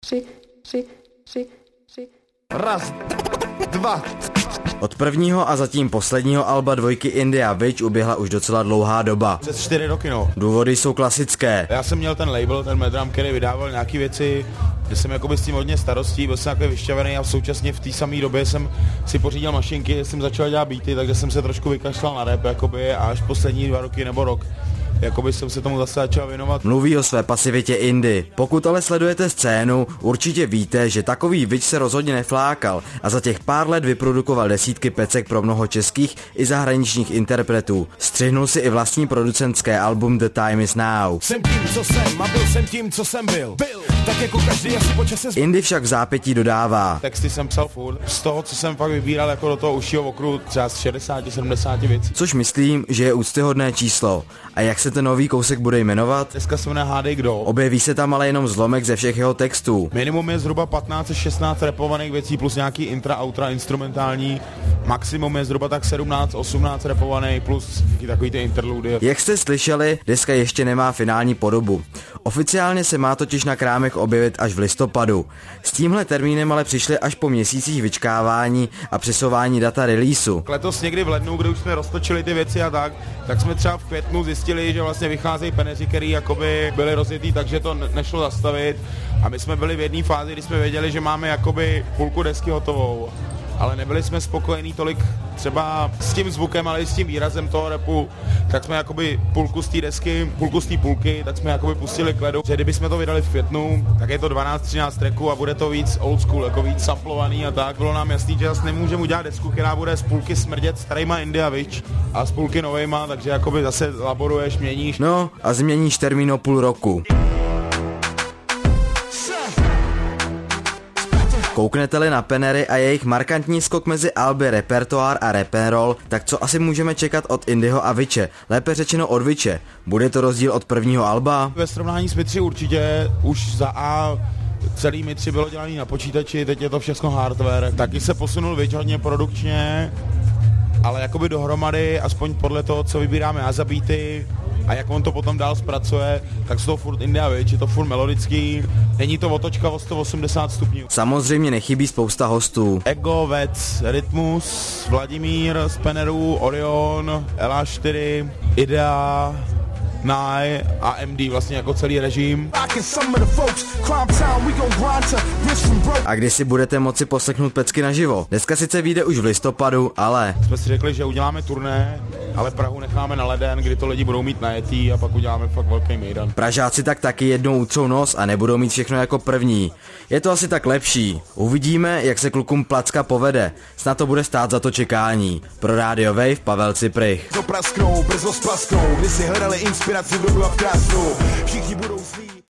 Raz, dva. Od prvního a zatím posledního alba dvojky India Witch uběhla už docela dlouhá doba. Přes 4 roky, no. Důvody jsou klasické. Já jsem měl ten label, ten Medram, který vydával nějaký věci, že jsem jakoby s tím hodně starostí, byl jsem takový vyšťavený a současně v té samé době jsem si pořídil mašinky, jsem začal dělat beaty, takže jsem se trošku vykašlal na rap, jakoby, a až poslední 2 roky nebo rok jakoby jsem se tomu zase začal věnovat. Mluví o své pasivitě indie. Pokud ale sledujete scénu, určitě víte, že takový Witch se rozhodně neflákal a za těch pár let vyprodukoval desítky pecek pro mnoho českých i zahraničních interpretů. Střihnul si i vlastní producentské album The Time Is Now. Jsem tím, co jsem, a byl jsem tím, co jsem byl. Tak jako každý asi po čase. Indie však v zápětí dodává. Texty jsem psal furt. Z toho, co jsem fakt vybíral jako do toho užšího okruhu, třeba z 60-70 věcí. Což myslím, že je úctyhodné číslo. A jak se ten nový kousek bude jmenovat? Dneska se jmenuje Hádej kdo. Objeví se tam ale jenom zlomek ze všech jeho textů. Minimum je zhruba 15-16 rapovaných věcí plus nějaký intra, outra, instrumentální. Maximum je zhruba tak 17-18 rapovaných plus takový ty interludy. Jak jste slyšeli, deska ještě nemá finální podobu. Oficiálně se má totiž na krámech objevit až v listopadu. S tímhle termínem ale přišli až po měsících vyčkávání a přesouvání data releaseu. Letos někdy v lednu, kdy už jsme roztočili ty věci a tak jsme třeba v květnu zjistili, že vlastně vycházejí peneři, který jakoby byly rozjetý, takže to nešlo zastavit. A my jsme byli v jedné fázi, kdy jsme věděli, že máme jakoby půlku desky hotovou. Ale nebyli jsme spokojení tolik třeba s tím zvukem, ale i s tím výrazem toho rapu, tak jsme jakoby půlku z té desky, půlku z té půlky, tak jsme jakoby pustili k ledu, že kdybychom to vydali v květnu, tak je to 12-13 tracků a bude to víc old school, jako víc samplovaný a tak. Bylo nám jasný, že zase nemůžeme udělat desku, která bude z půlky smrdět starýma India Witch a z půlky novejma, takže jakoby zase laboruješ, měníš. No a změníš termín o půl roku. Kouknete-li na Penery a jejich markantní skok mezi alby Repertoár a Rap & Roll, tak co asi můžeme čekat od Indyho a Witche? Lépe řečeno od Witche. Bude to rozdíl od prvního alba? Ve srovnání s My3 určitě už za A celý My3 bylo dělaný na počítači, teď je to všechno hardware. Taky se posunul Witch hodně produkčně, ale jakoby dohromady, aspoň podle toho, co vybíráme já za beaty a jak on to potom dál zpracuje, tak jsou to furt India Witch, je to furt melodický, není to otočka o 180 stupňů. Samozřejmě nechybí spousta hostů. Ego, Vec, Rytmus, Vladimír z Penerů, Orion, LA4, Idea, Naj a MD, vlastně jako celý režim. A kdy si budete moci poslechnout pecky naživo? Dneska sice vyjde už v listopadu, ale... Jsme si řekli, že uděláme turné, ale Prahu necháme na leden, kdy to lidi budou mít najetý a pak uděláme fakt velký mejdan. Pražáci tak taky jednou utřou nos a nebudou mít všechno jako první. Je to asi tak lepší. Uvidíme, jak se klukům Placka povede. Snad to bude stát za to čekání. Pro Radio Wave Pavel Ciprych. Brzo splasknou, kdy si hledali inspiraci v dobu a v krásnu. Všichni budou zlí.